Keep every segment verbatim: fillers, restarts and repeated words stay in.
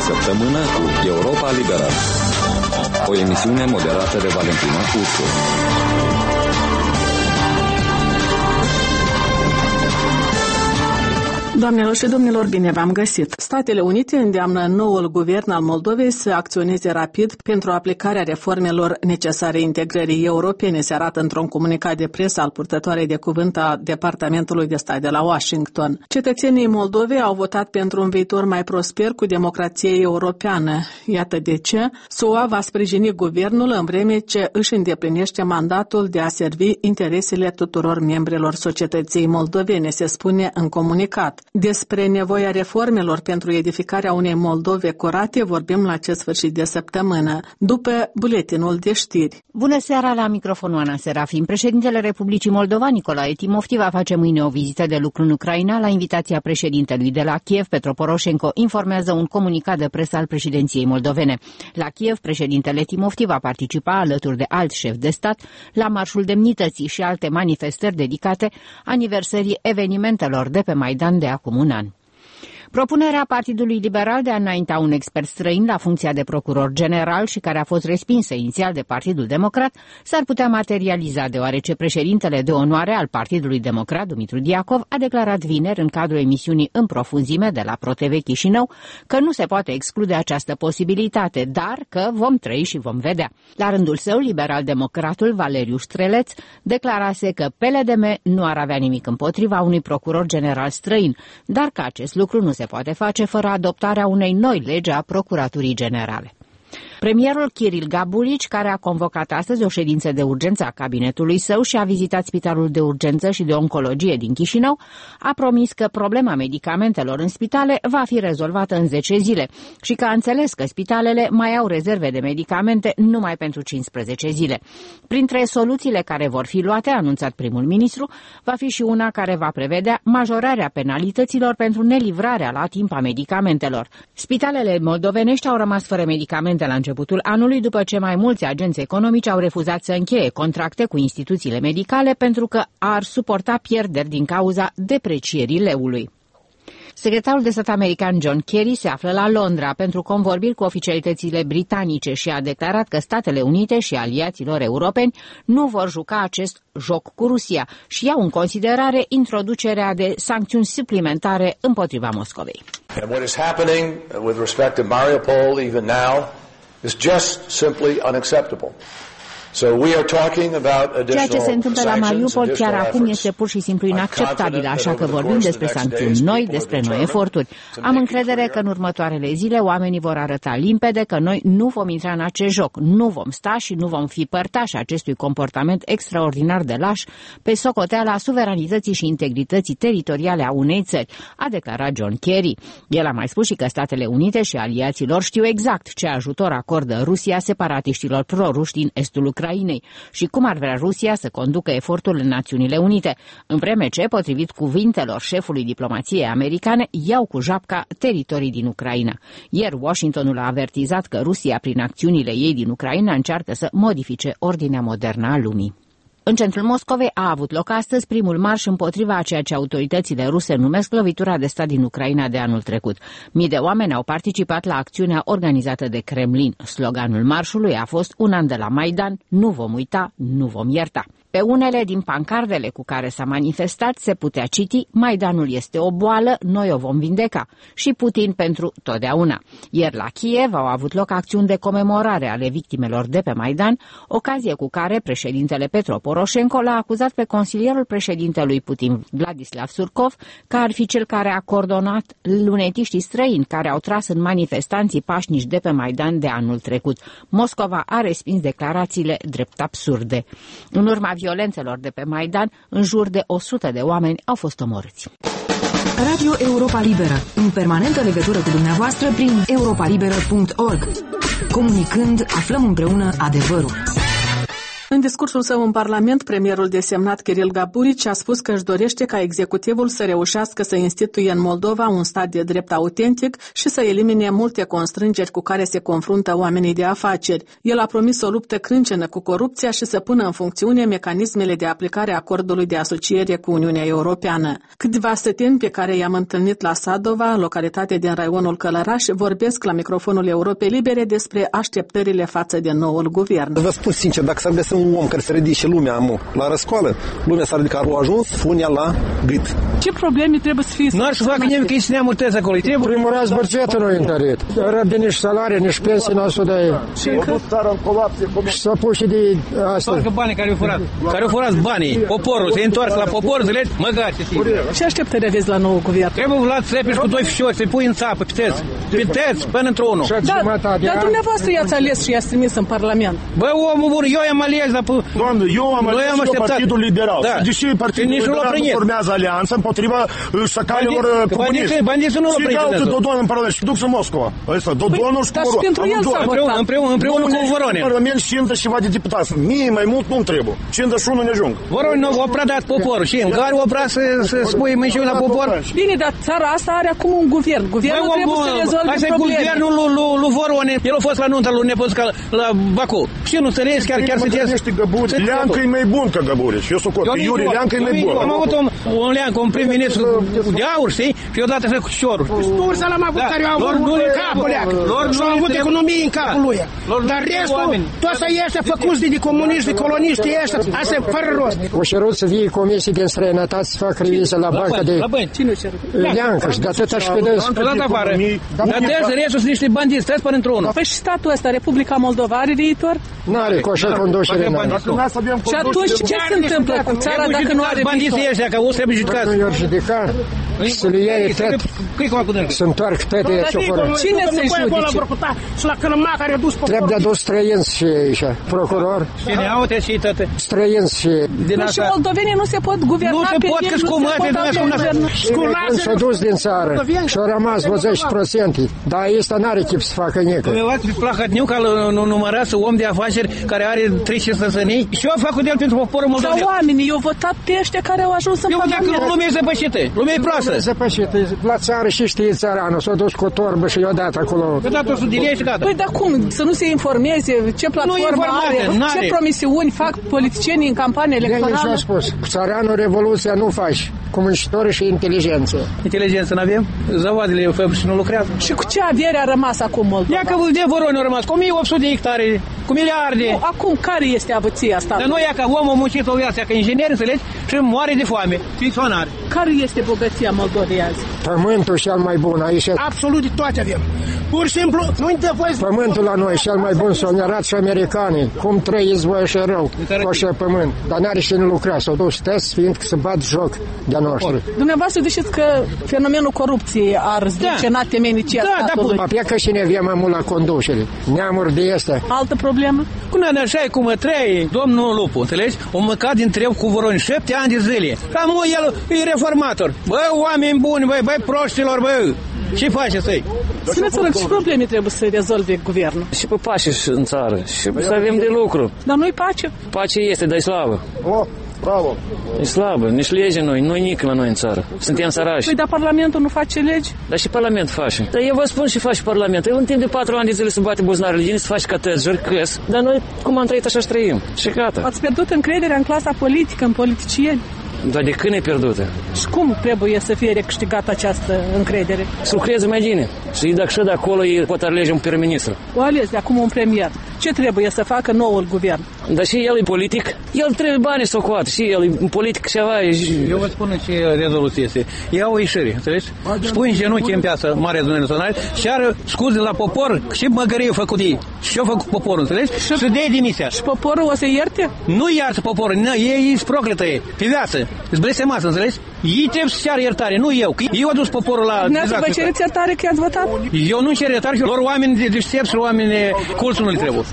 săptămână cu Europa Liberă, o emisiune moderată de Valentina Ursu. Doamnelor și domnilor, bine v-am găsit! Statele Unite îndeamnă noul guvern al Moldovei să acționeze rapid pentru aplicarea reformelor necesare integrării europene, se arată într-un comunicat de presă al purtătoarei de cuvânt a Departamentului de Stat de la Washington. Cetățenii Moldovei au votat pentru un viitor mai prosper cu democrație europeană. Iată de ce S U A va sprijini guvernul în vreme ce își îndeplinește mandatul de a servi interesele tuturor membrilor societății moldovene, se spune în comunicat. Despre nevoia reformelor pentru edificarea unei Moldove curate vorbim la acest sfârșit de săptămână, după buletinul de știri. Bună seara, la microfon Ana Serafim. Președintele Republicii Moldova, Nicolae Timofti, va face mâine o vizită de lucru în Ucraina la invitația președintelui de la Kiev, Petro Poroșenko, informează un comunicat de presă al președinției moldovene. La Kiev, președintele Timofti va participa alături de alți șefi de stat la Marșul Demnității și alte manifestări dedicate aniversării evenimentelor de pe Maidan de acum un an. Propunerea Partidului Liberal de a înainta un expert străin la funcția de procuror general și care a fost respinsă inițial de Partidul Democrat s-ar putea materializa, deoarece președintele de onoare al Partidului Democrat, Dumitru Diacov, a declarat vineri în cadrul emisiunii În profunzime de la ProTV Chișinău că nu se poate exclude această posibilitate, dar că vom trăi și vom vedea. La rândul său, liberal-democratul Valeriu Streleț declarase că P L D M nu ar avea nimic împotriva unui procuror general străin, dar că acest lucru nu se poate face fără adoptarea unei noi legi a Procuraturii Generale. Premierul Kiril Gabulici, care a convocat astăzi o ședință de urgență a cabinetului său și a vizitat Spitalul de Urgență și de Oncologie din Chișinău, a promis că problema medicamentelor în spitale va fi rezolvată în zece zile și că a înțeles că spitalele mai au rezerve de medicamente numai pentru cincisprezece zile. Printre soluțiile care vor fi luate, a anunțat primul ministru, va fi și una care va prevedea majorarea penalităților pentru nelivrarea la timp a medicamentelor. Spitalele moldovenești au rămas fără medicamente la începutul anului, după ce mai mulți agenți economici au refuzat să încheie contracte cu instituțiile medicale pentru că ar suporta pierderi din cauza deprecierii leului. Secretarul de stat american John Kerry se află la Londra pentru convorbiri cu oficialitățile britanice și a declarat că Statele Unite și aliaților europeni nu vor juca acest joc cu Rusia și iau în considerare introducerea de sancțiuni suplimentare împotriva Moscovei. And what is happening with respect to Mariupol even now is just simply unacceptable. So we are talking about additional. Ceea ce se întâmplă la Mariupol chiar acum este pur și simplu inacceptabil, așa că vorbim despre sancțiuni noi, despre noi eforturi. Am încredere că în următoarele zile oamenii vor arăta limpede că noi nu vom intra în acest joc, nu vom sta și nu vom fi părtași acestui comportament extraordinar de laș pe socoteala suveranității și integrității teritoriale a unei țări, a declarat John Kerry. El a mai spus și că Statele Unite și aliații lor știu exact ce ajutor acordă Rusia separatiștilor proruși din estul Ucrainei și cum ar vrea Rusia să conducă efortul în Națiunile Unite, în vreme ce, potrivit cuvintelor șefului diplomației americane, iau cu japca teritorii din Ucraina. Ieri, Washingtonul a avertizat că Rusia, prin acțiunile ei din Ucraina, încearcă să modifice ordinea modernă a lumii. În centrul Moscovei a avut loc astăzi primul marș împotriva a ceea ce autoritățile ruse numesc lovitura de stat din Ucraina de anul trecut. Mii de oameni au participat la acțiunea organizată de Kremlin. Sloganul marșului a fost "Un an de la Maidan, nu vom uita, nu vom ierta". Pe unele din pancardele cu care s-a manifestat se putea citi "Maidanul este o boală, noi o vom vindeca" și "Putin pentru totdeauna". Ieri la Kiev au avut loc acțiuni de comemorare ale victimelor de pe Maidan, ocazie cu care președintele Petro Poroșenko l-a acuzat pe consilierul președintelui Putin, Vladislav Surkov, că ar fi cel care a coordonat lunetiștii străini care au tras în manifestanții pașnici de pe Maidan de anul trecut. Moscova a respins declarațiile drept absurde. În urma violențelor de pe Maidan, în jur de o sută de oameni au fost omorâți. Radio Europa Liberă, în permanentă legătură cu dumneavoastră prin europa liberă punct org. Comunicând, aflăm împreună adevărul. În discursul său în Parlament, premierul desemnat Kiril Gaburici a spus că își dorește ca executivul să reușească să instituie în Moldova un stat de drept autentic și să elimine multe constrângeri cu care se confruntă oamenii de afaceri. El a promis o luptă crâncenă cu corupția și să pună în funcțiune mecanismele de aplicare a acordului de asociere cu Uniunea Europeană. Câțiva stăteni pe care i-am întâlnit la Sadova, localitate din raionul Călăraș, vorbesc la microfonul Europei Libere despre așteptările față de noul guvern. Vă spun sincer, dacă s-ar găsi un om care să ridice lumea amu, la răscoală, lumea s-ar ridica, au ajuns funia la gât. Ce probleme trebuie să fie? Nu ar să facă nimic, că ne amorteze acolo. Primul raz bărțetă nu întărit. Răbde nici salarii, nici pensii n-au să dea. Și s-a pus și de asta. Întoarcă banii care au furat. Care au furat banii. Poporul, se întoarcă la popor, înțelegi? Măgați, sigur. Ce așteptări aveți la nou guvern? Trebuie Vlad Țepeș cu doi fișori, să-i pui în țapă, piteți. Piteți, până într-unul. Da, dar dumneavoastră i-ați ales și i-ați trimis în Parlament. Bă, omul bun, eu i-am ales, dar... Doamne, eu am ales și Partidul Liberal. Da. Deși Partidul Liberal nu formează alianță împotriva săcalilor comuniști. Bandiții nu l-au prins. Și dau Dodon în Parlament și duc să Moscova. Ăsta, Dodonul și cu Voron. Dar pentru el s-a votat. Împreună cu Voronin. În Parlament cincizeci ceva de deputați. Mie mai mult nu-mi trebuie. cincizeci și unu ne ajung. Voronin a prădat poporul și în gari a prea să spui mâncii la popor. Bine, dar țara asta are acum un guvern. Guvernul trebuie să rezolve asta e guvernul lui Voronin. El a fost la nunta lui Nepoțca la Baku. Și nu înțelegi, chiar chiar sunteți... Leancă e mai bun ca Gaburici. Eu socot că Iuri Leancă e mai bun. Am avut un Leancă, un prim-ministru de aur, știi? Și odată să cu șorul. Sturza l-am avut care au avut în capul leacă. Și au avut economie în capul lui. Dar restul, toți ăștia făcuți de comuniști, de coloniști ăștia, asta e fără rost. O cerut să vie comisii din străinătate să facă revizie la banca de... La bani. Cine cerut? Leancă și de atâta și pe dâns. Dat afară. Dar tăiați restul sunt niște bandiți, tăiați până într-unul. Păi și statul ăsta, Republica Moldova, are viitor? N-are, cu așa conducere n-are. Și atunci ce se întâmplă cu țara dacă nu are viitor? Bandiții ăștia, că o să trebuie judecați. Nu i-or judeca și să le iei tot, să întoarcă toate aici fără. Cine să-i judice? Și la călăma care a dus poporul. Trebuie de adus străinți și aici, procuror. Cine aute și toate. Străinți și... Și moldovenii nu se pot guverna. Nu se pot, că scumate, nu se pot. S-a dus din țară și au rămas douăzeci la sută. Dar ăsta n-are chip să facă nică. Dumneavoastră Plahotniuc, ca numărați om de afaceri care are trei cetățenii și eu fac cu el pentru poporul moldoven. Dar oamenii, eu votat pe ăștia care au ajuns în Parlament. Eu văd că lumea e zăpășită, lumea e proastă. Zăpășită, la țară și știe țăranul, s-a dus cu o torbă și i-a dat acolo. I-a dat o sudilie și gata. Păi dar cum? Să nu se informeze ce platformă are, ce promisiuni fac politicienii în campanie electorală? El și-a spus, cu țăranul revoluția nu faci, cu muncitori și inteligență. Inteligență n-avem? Zăvoadele și nu lucrează. Și cu ce avere a rămas acum Moldova? Ia că de Voroni a rămas cu o mie opt sute de hectare, cu miliarde. Nu, acum care este avuția asta? Dar nu ia ca omul muncit o viață, ca inginer, înțelegi? Și moare de foame, ficționar. Care este bogăția Moldovei azi? Pământul cel mai bun aici. Absolut de toate avem. Pur și simplu, nu-i dă voi... Pământul la noi cel mai bun, s-au nerat și americanii. Cum trăiți voi așa rău cu așa pământ? Dar n-are și nu lucra, s-au dus test, fiindcă să bat joc de-a noastră. Dumneavoastră ziceți că fenomenul corupției ar zdrăcena da. temenicia da, statului. Da, da, că și ne avem mai mult la conducere. Neamuri de este. Altă problemă? Cu noi așa e cum trei, domnul Lupu, înțelegi? O măcat din treu cu Voroni, șapte ani de zile. Cam el e reformator. Bă, oameni buni, băi, băi, proștilor, bă. Ce face să-i? Spuneți-vă, ce probleme trebuie să rezolve guvernul? Și pe pace în țară, și să avem de lucru. Dar nu-i pace? Pace este, dar e slavă. Oh, bravo! E slabă, nici lege noi, nu-i nic la noi în țară. Suntem sărași. Păi, dar Parlamentul nu face legi? Dar și Parlamentul face. Dar eu vă spun și faci Parlamentul. Eu în timp de patru ani de zile să bate buzunarele din să faci ca tăzări, câs. Dar noi, cum am trăit, așa și trăim. Și gata. Ați pierdut încrederea în clasa politică, în politicieni? Dar de când e pierdută? Și cum trebuie să fie recâștigată această încredere? Să lucreze mai bine. Și dacă și de acolo e pot alege un prim-ministru. O ales de acum un premier. Ce trebuie să facă noul guvern? Dar și el e politic. El trebuie bani să o coată. Și el e politic ceva. E... Eu vă spun ce rezoluție este. Ia o ieșire, înțelegi? Spui în genunchi în piață Marea Adunare Națională și are scuze la popor și măgărie făcut ei. Și ce-a făcut poporul, înțelegi? Și să dea demisia. Și poporul o să ierte? Nu iartă poporul. Nu, ei îți procletă ei. Pe viață. Îți blestemasă, înțelegi? Ei trebuie să ceară iertare, nu eu. Eu adus poporul la... Dumneavoastră vă cereți iertare că i-ați votat? Eu nu cer iertare, lor oameni deștepți și oameni culți nu le trebuie.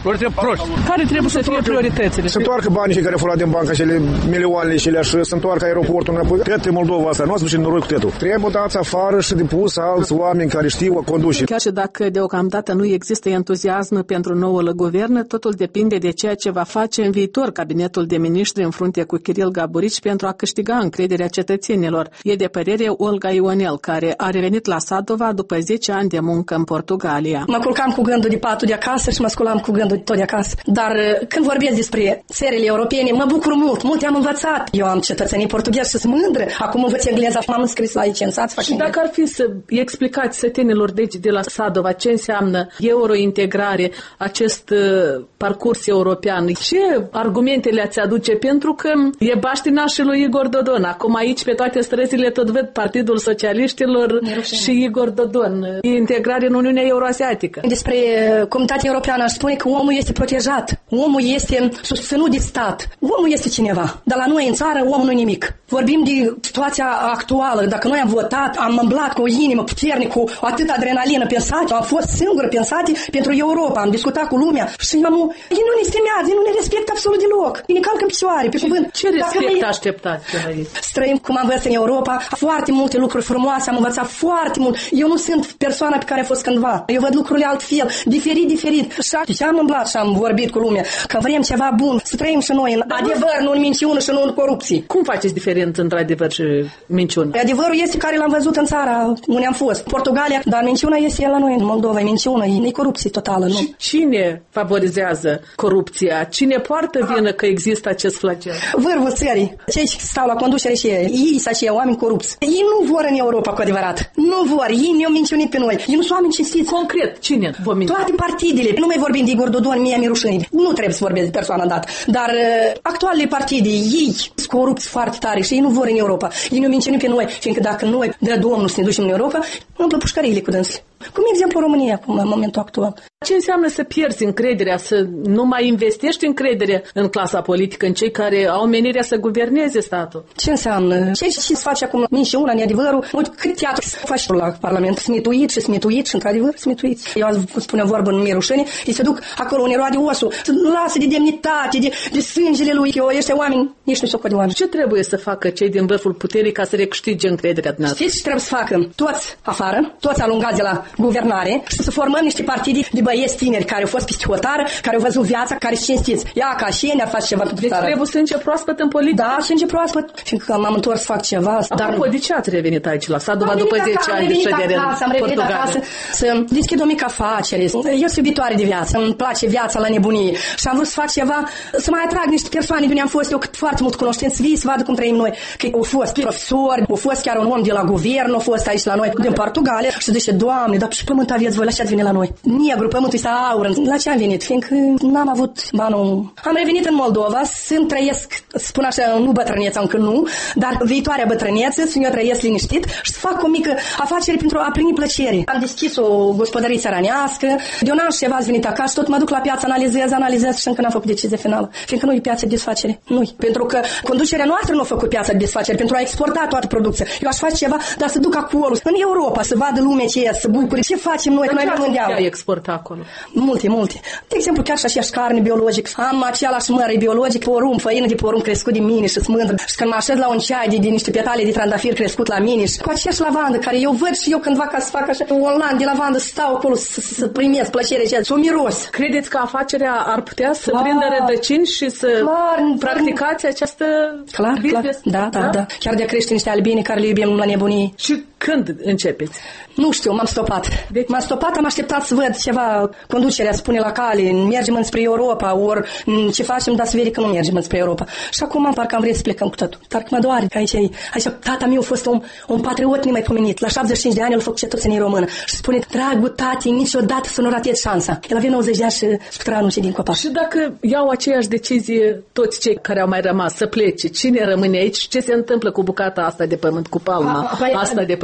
Lor trebuie proști. Care trebuie să fie prioritățile? Să întoarcă banii cei care au furat din bancă, cele milioanele și le-aș să întoarcă aeroportul înapoi. Cred că Moldova asta nu a spus noroi cu tetul. Trebuie dați afară și de pus alți oameni care știu a conduce. Chiar și dacă deocamdată nu există entuziasm pentru noul guvern, totul depinde de ceea ce va face în viitor cabinetul de miniștri în frunte cu Kiril Gaburici pentru a câștiga încrederea cetățenilor. E de părere Olga Ionel, care a revenit la Sadova după zece ani de muncă în Portugalia. Mă culcam cu gândul de patul de acasă și mă sculam cu gândul de tot de acasă. Dar când vorbesc despre țările europene, mă bucur mult. Multe am învățat. Eu am cetățenii portughezi și sunt mândră. Acum învăț engleza. M-am înscris la licențat. Și dacă ar fi să explicați sătenilor deci de la Sadova ce înseamnă eurointegrare, acest uh, parcurs european, ce argumente le-ați aduce? Pentru că e baștina și lui Igor Dodon. Acum aici pe toate străzile tot văd Partidul Socialiștilor și Igor Dodon. Integrare în Uniunea Euroasiatică. Despre Comunitatea Europeană aș spune că omul este protejat. Omul este susținut de stat. Omul este cineva. Dar la noi în țară omul nu e nimic. Vorbim de situația actuală. Dacă noi am votat, am îmblat cu o inimă puternică, cu atâta adrenalină pensată, am fost singură pensate pentru Europa. Am discutat cu lumea și am ei nu ne stimează, ei nu ne respectă absolut deloc. Ei ne calcă în picioare, pe cuvânt. Ce respect noi așteptați de aici? Străim cum am învățat în Europa, foarte multe lucruri frumoase, am învățat foarte mult. Eu nu sunt persoana pe care a fost cândva. Eu văd lucrurile altfel, diferit, diferit. Și am îmblat și am vorbit cu lumea că vrem ceva bun, să trăim și noi în adevăr, nu în minciună și nu în corupție. Cum faceți diferență între adevăr și minciună? Adevărul este care l-am văzut în țara unde am fost, Portugalia, dar minciuna este la noi în Moldova, e minciună, e corupție totală. Nu? Cine favorizează corupția? Cine poartă vină că există acest flagel? Vârful țării, cei ce stau la conducere și ei, ei sunt aceia oameni corupți. Ei nu vor în Europa cu adevărat. Nu vor, ei ne-au minciunit pe noi. Ei nu sunt oameni cinstiți. Concret, cine vă minți? Toate partidele. Nu mai vorbim de Igor Dodon, mie mi-e rușine. Nu trebuie să vorbesc de persoana dată. Dar uh, actualele partide, ei sunt corupți foarte tare și ei nu vor în Europa. Ei ne-au minciunit pe noi, fiindcă dacă noi, de Domnul, să ne ducem în Europa, umplă pușcăriile cu dânsele. Cum exemplu România acum, în momentul actual. Ce înseamnă să pierzi încrederea, să nu mai investești încredere în clasa politică, în cei care au menirea să guverneze statul? Ce înseamnă? Ce se face acum minciuna, neadevărul? Uite, cât teatru se face la Parlament? Smituit și smituit și într-adevăr smituit. Eu spune o vorbă în mie rușine, ei se duc acolo unde roade osul, să lasă de demnitate, de, de sângele lui. Eu, ăștia oameni, nici nu s-o de oameni. Ce trebuie să facă cei din vârful puterii ca să recâștige încrederea dumneavoastră? Știți ce trebuie să facă? Toți afară, toți alungați de la guvernare și să formăm niște partide de băieți tineri care au fost peste hotară, care au văzut viața, care sunt cinstiți. Ia ca și ei ne-ar face ceva pentru țară. Trebuie sânge proaspăt în politică? Da, sânge proaspăt, fiindcă m-am întors să fac ceva. Dar de ce ați revenit aici la Sadova după zece ani de ședere în Portugalia? Să deschid o mică afacere. Eu sunt iubitoare de viață, îmi place viața la nebunie și am vrut să fac ceva, să mai atrag niște persoane de unde am fost eu cât foarte mult cunoștință, vii să vadă cum trăim noi. Că au fost profesori, au fost chiar un om de la guvern, au fost aici la noi din Portugalia și zice, Doamne, dar și pământ aveți voi, la ce ați venit la noi? Negru, pământul este aur. La ce am venit? Fiindcă n-am avut banul. Am revenit în Moldova, sunt trăiesc, spun așa, nu bătrâneța încă nu, dar viitoarea bătrâneță, să eu trăiesc liniștit și să fac o mică afacere pentru a primi plăcere. Am deschis o gospodărie țărănească, de un an și ceva ați venit acasă, tot mă duc la piață, analizez, analizez și încă n-am făcut decizie finală. Fiindcă nu e piață de desfacere. Nu. Pentru că conducerea noastră nu a făcut piața de desfacere pentru a exporta toată producția. Eu aș face ceva, dar să duc acolo, în Europa, să vadă lumea ce e, să bucure. Ce facem noi? Noi mondial. Ce exporta acolo? Multe, multe. De exemplu, chiar și așa carne biologică. Am același mără biologic, porumb, făină de porumb crescut de mine și smândră. Și când mă așez la un ceai de, de niște petale de trandafir crescut la mine și cu aceeași lavandă, care eu văd și eu cândva ca să fac așa un lan de lavandă, stau acolo să, să primesc plăcere și să o miros. Credeți că afacerea ar putea să clar, prindă rădăcini și să clar, practicați această clar, business? Clar, da, da, da, da. Chiar de a crește niște albine care le iubim la nebunie. Și când începeți? Nu știu, m-am stopat. Deci... M-am stopat, am așteptat să văd ceva, conducerea spune la cale, mergem înspre Europa, ori ce facem, dar să vede că nu mergem înspre Europa. Și acum parcă am vrea să plecăm cu totul. Dar mă doare că aici, aici tata meu a fost un, un patriot nemaipomenit. La șaptezeci și cinci de ani el a făcut cetățenie română. Și spune, dragul tati, niciodată să nu ratezi șansa. El avea nouăzeci de ani și putea anunce din copac. Și dacă iau aceeași decizie toți cei care au mai rămas să plece, cine rămâne aici? Ce se întâmplă cu bucata asta de pământ, cu palma a, asta de pământ?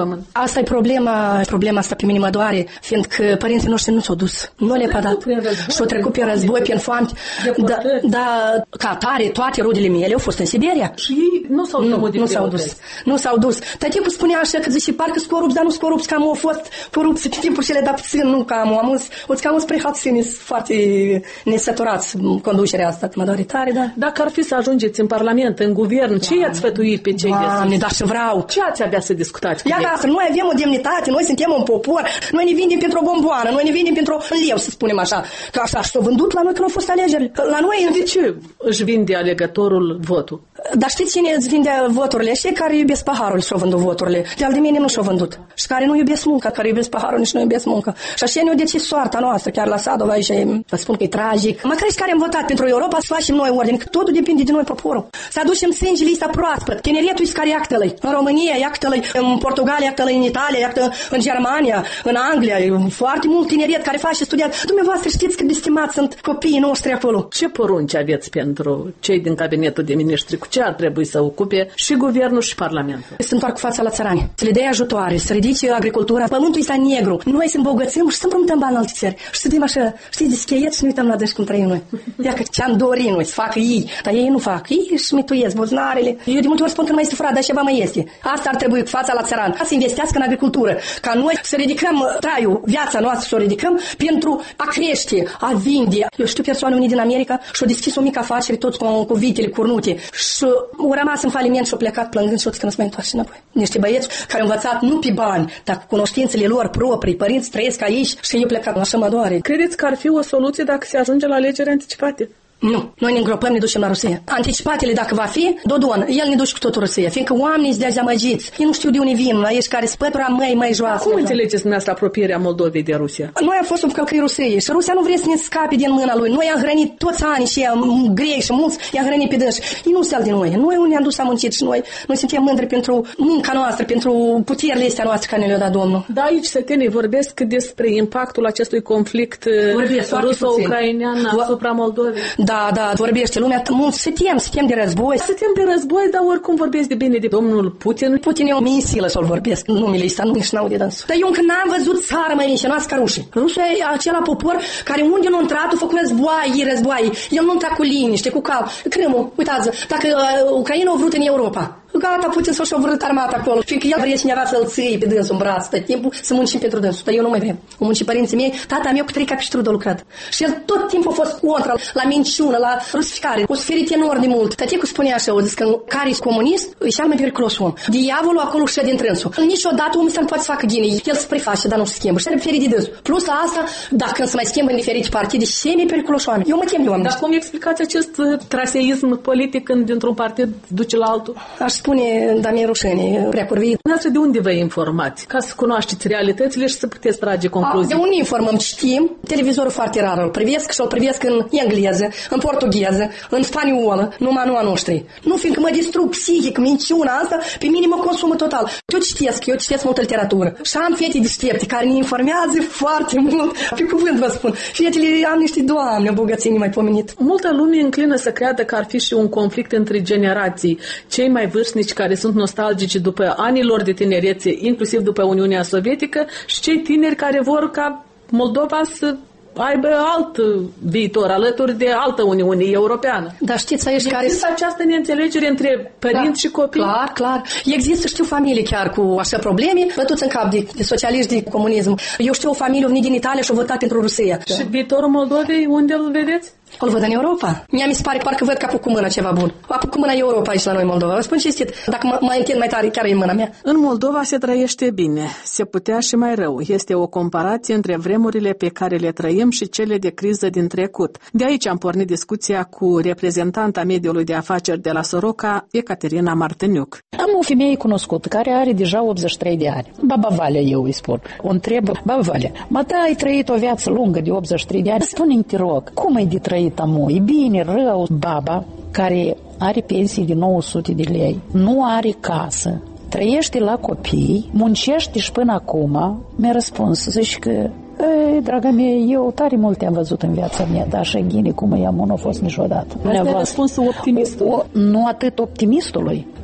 român. Asta e problema, problema asta pe mine mă doare, fiindcă părinții noștri nu s-au dus. Nu le-a padat. Și-au trecut pe război, pe foame. Da, da, ca atare, toate rudele mele au fost în Siberia. Și ei nu s-au nu, nu s-au dus. Nu s-au dus. Tăticul spunea așa că zice, parcă sunt corupți, dar nu sunt corupți, cam au fost corupți pe timpul cele, dar puțin, nu cam au amus. O ți cam au spre hațini, foarte nesăturați conducerea asta. Mă doare tare, da. Dacă ar fi să ajungeți în Parlament, în guvern, ce i-ați sfătuit pe cei de sus? Doamne, dar și vreau. Ce ați avea să discutați? Ia da, noi avem o demnitate, noi suntem un popor, noi ne vindem pentru o bomboană, noi ne vindem pentru un leu, să spunem așa. Că așa și s-au vândut la noi când au fost alegeri. La noi... De ce își vinde alegătorul votul? Dar știți cine îți vinde voturile? Cei care iubesc paharul și-au vândut voturile. De-al de mine nu și-au vândut. Și care nu iubesc munca, care iubesc paharul, nici nu iubesc munca. Și așa ne-au decis soarta noastră, chiar la Sadova aici, vă spun că e tragic. Mă crezi care am votat pentru Europa să facem noi ordine, că totul depinde de noi, poporul. Să aducem sângele ăsta proaspăt. Tineretul e care iactă-l în România, iactă-l în Portugalia, iactă-l în Italia, iactă în Germania, în Anglia. Foarte mult tineret care face studiat. Dumneavoastră știți cât de stimați sunt copiii noștri acolo. Ce porunci aveți pentru cei din cabinetul de miniștri? Cu ce ar trebui să ocupe și guvernul și parlamentul? Să întoarcă cu fața la țărani, să le dea ajutoare, să ridice agricultura. Pământul ăsta negru. Noi să îmbogățim și să împrumutăm bani în alte țări. Și să dăm așa, știți, de scheiet și ne uităm la dăși cum trăim noi. Ia că ce-am dorit noi să facă ei, dar ei nu fac. Ei își mituiesc buzunarele. Eu de multe ori spun că nu mai este furat, dar ceva mai este. Asta ar trebui cu fața la țăran. Să investească în agricultură. Ca noi să ridicăm traiul, viața noastră să o ridicăm pentru a crește, a vinde. Eu știu persoane unii din America și-au deschis o mică afacere, toți cu, cu vitele curnute. Și au rămas în faliment și au plecat plângând și au zis că nu se mai întoarce înapoi. Niște băieți care au învățat nu pe bani, dar cu cunoștințele lor proprii, părinți trăiesc aici și ei au plecat. Așa mă doare. Credeți că ar fi o soluție dacă se ajunge la alegeri anticipate? Nu. Noi ne îngropăm, ne ducem la Rusia. Anticipatele, dacă va fi, Dodon, el ne duce cu totul Rusia, fiindcă oamenii sunt dezamăgiți. Ei nu știu de unde vin, aici care spătura mai, mai joasă. Cum înțelegeți dumneavoastră apropierea Moldovei de Rusia? Noi am fost în călcării Rusiei și Rusia nu vrea să ne scape din mâna lui. Noi am hrănit toți anii și grei și mulți i-am hrănit pe dânsi. Ei nu se de noi. Noi unde am dus am muncit și noi, noi suntem mândri pentru munca noastră, pentru puterile astea noastre care ne le-a dat Domnul. Da, aici sătenii vorbesc despre impactul acestui conflict ruso-ucrainean asupra Moldovei. Da, da, vorbește lumea, mulți se tem, se tem de război. Se tem de război, dar oricum vorbesc de bine de domnul Putin. Putin e o minsilă să-l vorbesc, numele ăsta, nu nici n-au de dânsul. Dar eu încă n-am văzut țară mai mincinoasă ca rușii. Rusul e acela popor care unde nu intrat, a făcut războaie, războaie. El nu intra cu liniște, cu cal. Crâmul, uitați, dacă uh, Ucraina a vrut în Europa, gata, Putin să-și a vrut armata acolo. Fiindcă el vrea cineva să-l ții pe dânsul în braț tot timpul, să muncim pentru dânsul. Dar eu nu mai vrem. O munci părinții mei, tata meu cu trei capiștrudă a lucrat. Și el tot timpul a fost contra, la minciună, la rusificare. O suferit enorm de mult. Tăticul spunea așa, o zis că care e comunist, e cel mai periculos om. Diavolul acolo și din trânsul. Niciodată omul să nu poate să facă gine. El se preface, dar nu se schimbă. Și are ferit de dânsul. Plus la asta, dacă se mai schimbă în diferite partide, și mai periculos oameni. Eu mă tem de oameni. Dar cum explicați acest traseism politic când dintr-un partid duce la altul? Aș spune, dar mi-e rușine, prea curvit. Dumneavoastră de unde vă informați? Ca să cunoașteți realitățile și să puteți trage concluzii. A, de unde informăm? Știm. Televizorul foarte rar îl privesc și îl privesc în engleză, în portugheză, în spaniolă, numai nu a noștri. Nu, fiindcă mă distrug psihic, minciuna asta, pe mine mă consumă total. Eu citesc, eu citesc multă literatură. Și am fete deștepte care ne informează foarte mult. Pe cuvânt vă spun. Fetele am niște doamne, bogățini mai pomenit. Multă lume înclină să creadă că ar fi și un conflict între generații. Cei mai vârstnici care sunt nostalgici după anilor de tinerețe, inclusiv după Uniunea Sovietică, și cei tineri care vor ca Moldova să aibă alt viitor alături de altă Uniune Europeană. Dar știți aici care... Există această neînțelegere între părinți da, și copii? Clar, clar. Există, știu, familii chiar cu așa probleme, bătuți în cap de, de socialiști, de comunism. Eu știu o familie venit din Italia și a votat pentru Rusia. Și viitorul Moldovei, unde îl vedeți? Îl văd în Europa. Mie mi se pare parcă văd că apuc cu mâna ceva bun. Apuc cu mâna Europa aici la noi, Moldova. Vă spun cinstit, dacă mă, mă întind mai tare, chiar e în mâna mea. În Moldova se trăiește bine, se putea și mai rău. Este o comparație între vremurile pe care le trăim și cele de criză din trecut. De aici am pornit discuția cu reprezentanta mediului de afaceri de la Soroca, Ecaterina Marteniuc. Am o femeie cunoscută care are deja optzeci și trei de ani. Baba Valea, eu îi spun. O întreb, Baba Valea, mă, da, ai trăit o viață lungă de optzeci și trei de ani. Spune-mi, te rog, cum ai de trăit, amu? E bine, rău? Baba, care are pensii de nouă sute de lei, nu are casă, trăiește la copii, muncește și până acum, mi-a răspuns, zici că ei, draga mea, eu tare multe am văzut în viața mea, dar așa ghine cum i-am, nu a fost niciodată. Asta e răspunsul optimistului. Nu atât optimistului,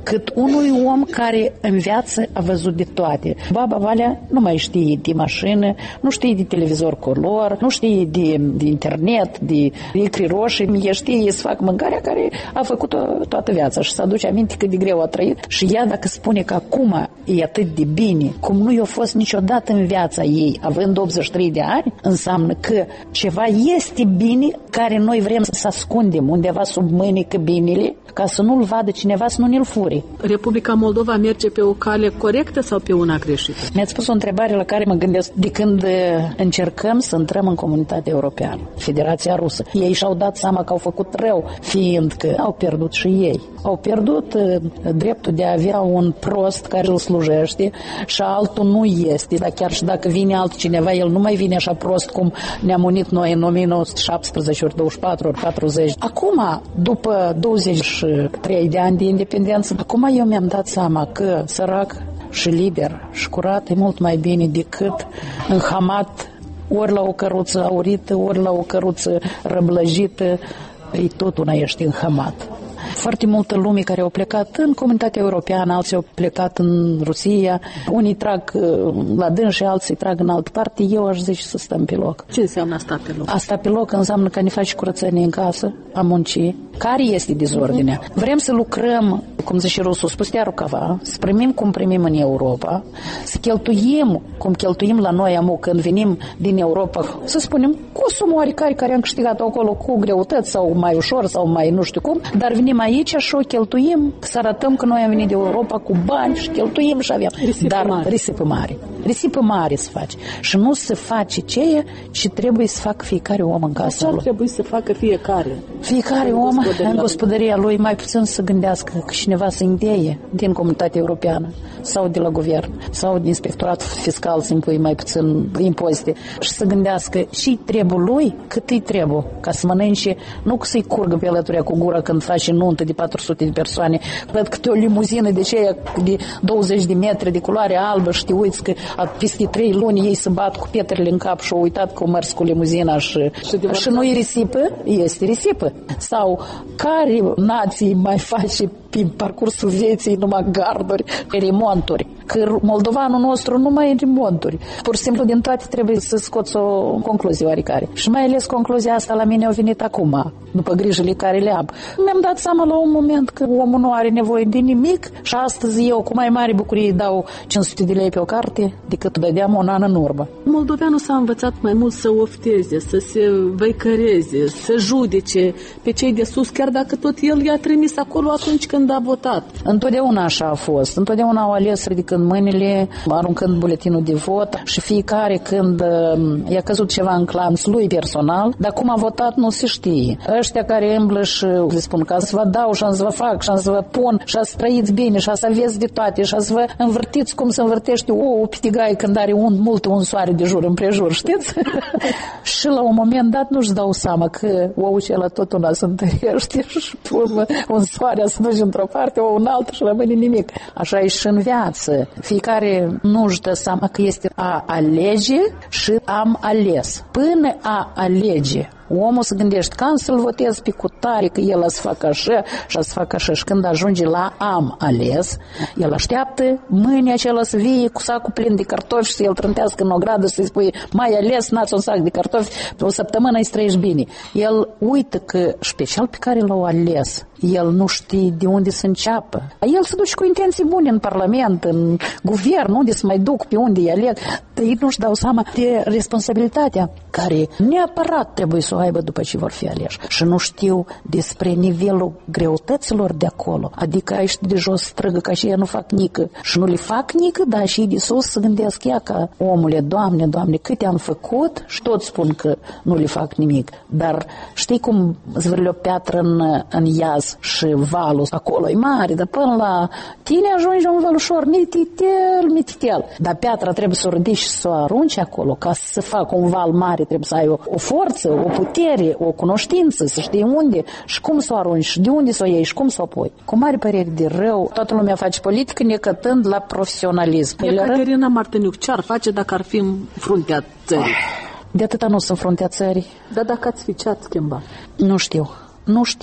cât unui om care în viață a văzut de toate. Baba Valea nu mai știe de mașină, nu știe de televizor color, nu știe de, de internet, de icri roșii, mie știe să fac mâncarea care a făcut-o toată viața și să aduce aminte cât de greu a trăit. Și ea dacă spune că acum e atât de bine, cum nu i-a fost niciodată în viața ei, având optzeci și trei de ani, înseamnă că ceva este bine care noi vrem să ascundem undeva sub mâini căbinile, ca să nu-l vadă cineva, să nu ne-l fure. Republica Moldova merge pe o cale corectă sau pe una greșită? Mi-ați pus o întrebare la care mă gândesc de când încercăm să intrăm în Comunitatea Europeană, Federația Rusă. Ei și-au dat seama că au făcut rău, fiindcă au pierdut și ei. Au pierdut dreptul de a avea un prost care îl slujește și altul nu este. Dar chiar și dacă vine altcineva, el nu mai vine așa prost cum ne-am unit noi în o mie nouă sute șaptesprezece ori douăzeci și patru ori patruzeci. Acum, după douăzeci și trei de ani de independență, acum eu mi-am dat seama că sărac și liber și curat e mult mai bine decât înhamat ori la o căruță aurită, ori la o căruță răblăjită, e tot una ești înhamat. Foarte multă lume care au plecat în Comunitatea Europeană, alții au plecat în Rusia, unii trag la dâns și alții trag în altă parte, eu aș zice să stăm pe loc. Ce înseamnă asta pe loc? Asta pe loc înseamnă că ne faci curățenie în casă, a munci. Care este dezordinea? Uh-huh. Vrem să lucrăm, cum zice rusul, spustea rukava, să primim cum primim în Europa, să cheltuim cum cheltuim la noi amu când venim din Europa, să spunem, cu o sumă oarecare care am câștigat acolo cu greutăți sau mai ușor sau mai nu știu cum, dar venim aici și o cheltuim, să arătăm că noi am venit de Europa cu bani și cheltuim și avem. Risipă dar mare. risipă mare. Risipă mare să faci. Și nu se face ceea ce trebuie să facă fiecare om în casa lui. Ce trebuie să facă fiecare? Fiecare om gospodăria în gospodăria lui mai puțin să gândească că cineva să îndeie din Comunitatea Europeană sau de la guvern sau din inspectoratul fiscal să impui mai puțin impozite și să gândească și trebuie lui cât îi trebuie ca să mănânce, nu că să-i curgă pe alăturea cu gura când face nuntă de patru sute de persoane, văd câte o limuzină de ceea de douăzeci de metri de culoare albă și te uiți că peste trei luni ei se bat cu pietrele în cap și au uitat că au mers cu limuzina și, și, și nu e risipă, este risipă. Sau care nații mai face pe parcursul vieții numai garduri, remonturi? Că moldovanul nostru nu mai e remonturi. Pur și simplu din toate trebuie să scoți o concluzie oarecare. Și mai ales concluzia asta la mine a venit acum, după grijile care le am. Mi-am dat seama la un moment că omul nu are nevoie de nimic și astăzi eu cu mai mare bucurie dau cinci sute de lei pe o carte decât dădeam un an în urmă. Moldoveanul s-a învățat mai mult să ofteze, să se văicăreze, să judece pe cei de sus, chiar dacă tot el i-a trimis acolo atunci când a votat. Întotdeauna așa a fost. Întotdeauna au ales ridicând mâinile, aruncând buletinul de vot și fiecare când uh, i-a căzut ceva în clanț lui personal, dar cum a votat nu se știe. Ăștia care îmblă și le spun că să vă dau și să vă fac și să vă pun și să trăiți bine și să aveți de toate și să vă învârtiți cum se învârtește o pitigaie când are un, mult un soare de jur împrejur, știți? Și la un moment dat nu-și dau seama că oul acela tot una se întărește și pe urmă un soare să duci într-o parte, o în altă și rămâne nimic. Așa e și în viață. Fiecare nu-și dă seama că este a alege și am ales. Până a alege, omul se gândește că am să-l votez pe cutare, că el a să facă așa și a să facă așa. Și când ajunge la am ales, el așteaptă mâine acela să vie cu sacul plin de cartofi și să el trântească în ogradă și să-i spui mai ales, n-ați un sac de cartofi, pe o săptămână îi trăiești bine. El uită că special pe care l-au ales, el nu știe de unde să înceapă. El se duce cu intenții bune în Parlament, în guvern, unde să mai duc, pe unde îi aleg, dar ei nu-și dau seama de responsabilitatea care neapărat trebuie să o aibă după ce vor fi aleși. Și nu știu despre nivelul greutăților de acolo. Adică aici de jos străgă ca și ea nu fac nică. Și nu le fac nică, dar și de sus să gândesc ea ca omule, Doamne, Doamne, câte am făcut și tot spun că nu le fac nimic. Dar știi cum zvârle o piatră în, în iaz și valul acolo e mare, dar până la tine ajunge un val ușor, mititel, mititel. Dar piatra trebuie să o ridici și să o arunci acolo, ca să facă un val mare, trebuie să ai o, o forță, o putere, o cunoștință, să știi unde și cum să o arunci și de unde să o iei și cum să o pui. Cu mare părere de rău, toată lumea face politică necătând la profesionalism. Ecaterina Martiniuc, ce ar face dacă ar fi în fruntea țării? De atâta nu sunt fruntea țării. Dar dacă ați fi, ce ați schimba? Nu știu, nu știu.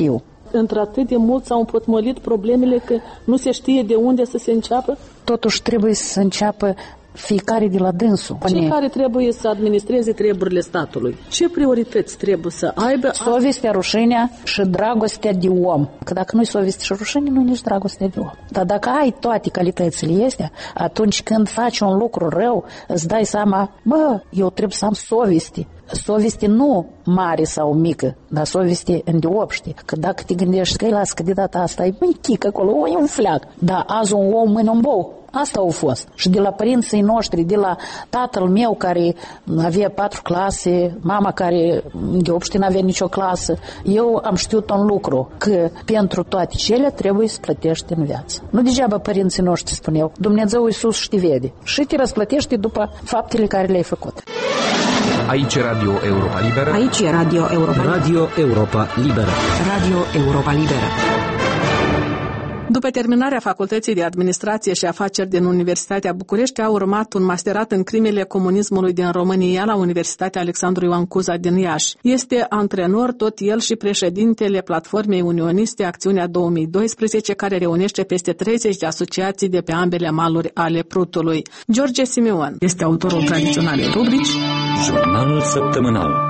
într-atât de mult s-au împotmolit problemele că nu se știe de unde să se înceapă? Totuși trebuie să înceapă fiecare de la dânsul. Cei care trebuie să administreze treburile statului, ce priorități trebuie să aibă? Sovestea, rușinea și dragostea de om. Că dacă nu-i soveste și rușine, nu-i nici dragostea de om. Dar dacă ai toate calitățile astea, atunci când faci un lucru rău, îți dai seama, bă, eu trebuie să am soveste. Soveste nu mare sau mică, dar soveste îndeopște. Că dacă te gândești că las că de data asta e chic acolo, e un fleac. Dar azi un om mâine un bou. Asta au fost. Și de la părinții noștri, de la tatăl meu care avea patru clase, mama care deopște n-avea nicio clasă, eu am știut un lucru, că pentru toate cele trebuie să plătești în viață. Nu degeaba părinții noștri spuneau, Dumnezeu Iisus și te vede și te răsplătește după faptele care le-ai făcut. Aici e Radio Europa Liberă. Aici e Radio Europa Liberă. Radio Europa Liberă. Radio Europa Liberă. După terminarea Facultății de Administrație și Afaceri din Universitatea București, a urmat un masterat în crimele comunismului din România la Universitatea Alexandru Ioan Cuza din Iași. Este antrenor tot el și președintele Platformei Unioniste Acțiunea două mii doisprezece, care reunește peste treizeci de asociații de pe ambele maluri ale Prutului. George Simeon este autorul tradiționalei rubrici Jurnalul săptămânal.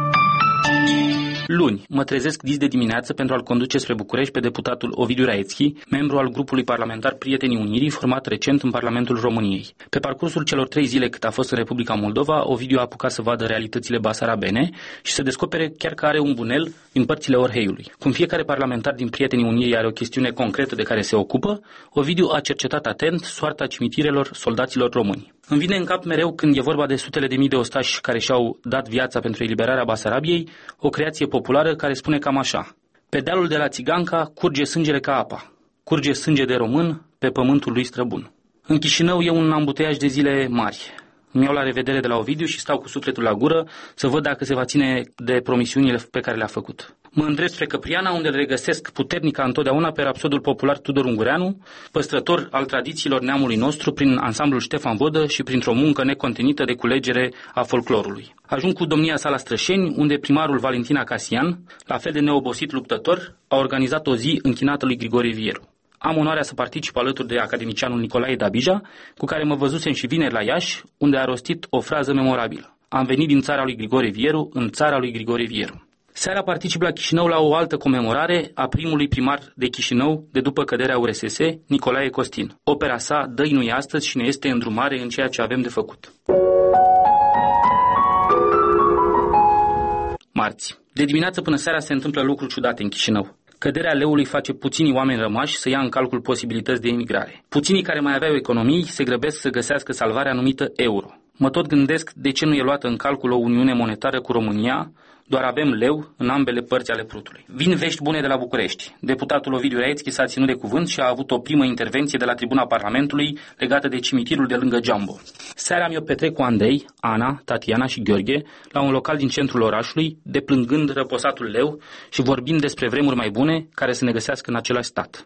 Luni, mă trezesc dis de dimineață pentru a-l conduce spre București pe deputatul Ovidiu Raețchi, membru al grupului parlamentar Prietenii Unirii, format recent în Parlamentul României. Pe parcursul celor trei zile cât a fost în Republica Moldova, Ovidiu a apucat să vadă realitățile basarabene și să descopere chiar că are un bunel din părțile Orheiului. Cum fiecare parlamentar din Prietenii Unirii are o chestiune concretă de care se ocupă, Ovidiu a cercetat atent soarta cimitirelor soldaților români. Îmi vine în cap mereu când e vorba de sutele de mii de ostași care și-au dat viața pentru eliberarea Basarabiei, o creație populară care spune cam așa: pe dealul de la Țiganca curge sângele ca apa, curge sânge de român pe pământul lui străbun. În Chișinău e un ambuteiaj de zile mari. Îmi iau la revedere de la Ovidiu și stau cu sufletul la gură să văd dacă se va ține de promisiunile pe care le-a făcut. Mă îndrept spre Căpriana, unde îl regăsesc puternic ca întotdeauna pe rapsodul popular Tudor Ungureanu, păstrător al tradițiilor neamului nostru prin ansamblul Ștefan Vodă și printr-o muncă necontenită de culegere a folclorului. Ajung cu domnia sa la Strășeni, unde primarul Valentin Acasian, la fel de neobosit luptător, a organizat o zi închinată lui Grigore Vieru. Am onoarea să particip alături de academicianul Nicolae Dabija, cu care mă văzusem și vineri la Iași, unde a rostit o frază memorabilă: am venit din țara lui Grigore Vieru în țara lui Grigore Vieru. Seara particip la Chișinău la o altă comemorare a primului primar de Chișinău de după căderea U R S S, Nicolae Costin. Opera sa dăinuie astăzi și ne este îndrumare în ceea ce avem de făcut. Marți. De dimineață până seara se întâmplă lucruri ciudate în Chișinău. Căderea leului face puținii oameni rămași să ia în calcul posibilități de emigrare. Puținii care mai aveau economii se grăbesc să găsească salvarea numită euro. Mă tot gândesc de ce nu e luată în calcul o uniune monetară cu România, doar avem leu în ambele părți ale Prutului. Vin vești bune de la București. Deputatul Ovidiu Raețchi s-a ținut de cuvânt și a avut o primă intervenție de la tribuna Parlamentului legată de cimitirul de lângă Giambo. Seara mi-o petrec cu Andrei, Ana, Tatiana și Gheorghe la un local din centrul orașului, deplângând răposatul leu și vorbind despre vremuri mai bune care să ne găsească în același stat.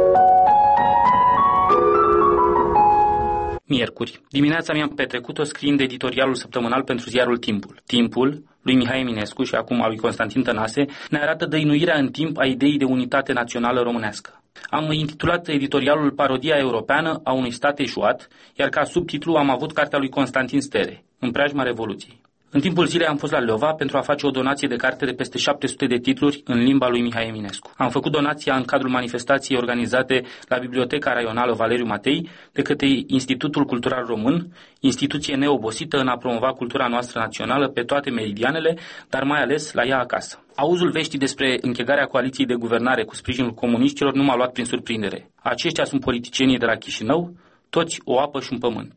Miercuri. Dimineața mi-am petrecut-o scriind editorialul săptămânal pentru ziarul Timpul. Timpul, lui Mihai Eminescu și acum al lui Constantin Tănase, ne arată dăinuirea în timp a ideii de unitate națională românească. Am intitulat editorialul Parodia europeană a unui stat eșuat, iar ca subtitlu am avut cartea lui Constantin Stere, În preajma Revoluției. În timpul zilei am fost la Leova pentru a face o donație de carte de peste șapte sute de titluri în limba lui Mihai Eminescu. Am făcut donația în cadrul manifestației organizate la Biblioteca Raională Valeriu Matei de către Institutul Cultural Român, instituție neobosită în a promova cultura noastră națională pe toate meridianele, dar mai ales la ea acasă. Auzul veștii despre închegarea coaliției de guvernare cu sprijinul comuniștilor nu m-a luat prin surprindere. Aceștia sunt politicienii de la Chișinău, toți o apă și un pământ.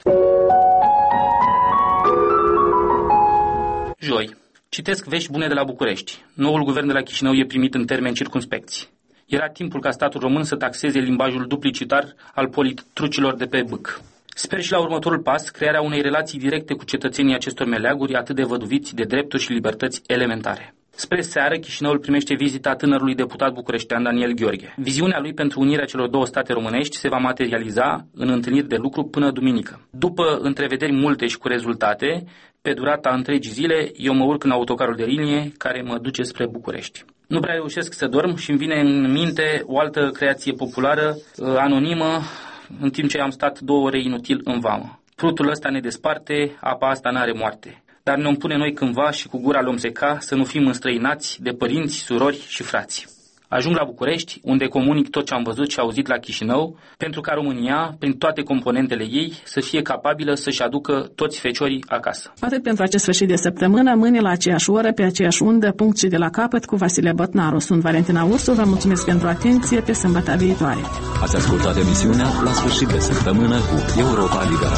Joi. Citesc vești bune de la București. Noul guvern de la Chișinău e primit în termeni circumspecți. Era timpul ca statul român să taxeze limbajul duplicitar al politrucilor de pe bâc. Sper și la următorul pas, crearea unei relații directe cu cetățenii acestor meleaguri atât de văduviți de drepturi și libertăți elementare. Spre seară, Chișinăul primește vizita tânărului deputat bucureștean Daniel Gheorghe. Viziunea lui pentru unirea celor două state românești se va materializa în întâlniri de lucru până duminică. După întrevederi multe și cu rezultate, pe durata întregii zile, eu mă urc în autocarul de linie care mă duce spre București. Nu prea reușesc să dorm și îmi vine în minte o altă creație populară, anonimă, în timp ce am stat două ore inutil în vamă. Prutul ăsta ne desparte, apa asta n-are moarte. Dar ne-om pune noi cândva și cu gura l-om seca să nu fim înstrăinați de părinți, surori și frați. Ajung la București, unde comunic tot ce am văzut și auzit la Chișinău, pentru ca România, prin toate componentele ei, să fie capabilă să-și aducă toți feciorii acasă. Atât pentru acest sfârșit de săptămână, mâine la aceeași oră, pe aceeași undă, punct și de la capăt, cu Vasile Bătnaru. Sunt Valentina Ursu, vă mulțumesc pentru atenție, pe sâmbătă viitoare. Ați ascultat emisiunea La sfârșit de săptămână cu Europa Liberă.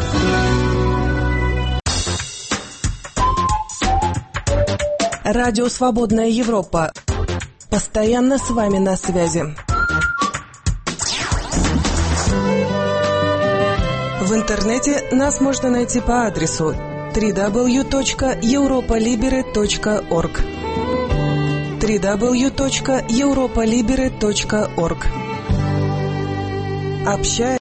Радио «Свободная Европа». Постоянно с вами на связи. В интернете нас можно найти по адресу дабл ю дабл ю дабл ю точка европа либере точка орг дабл ю дабл ю дабл ю точка европа либере точка орг. Общай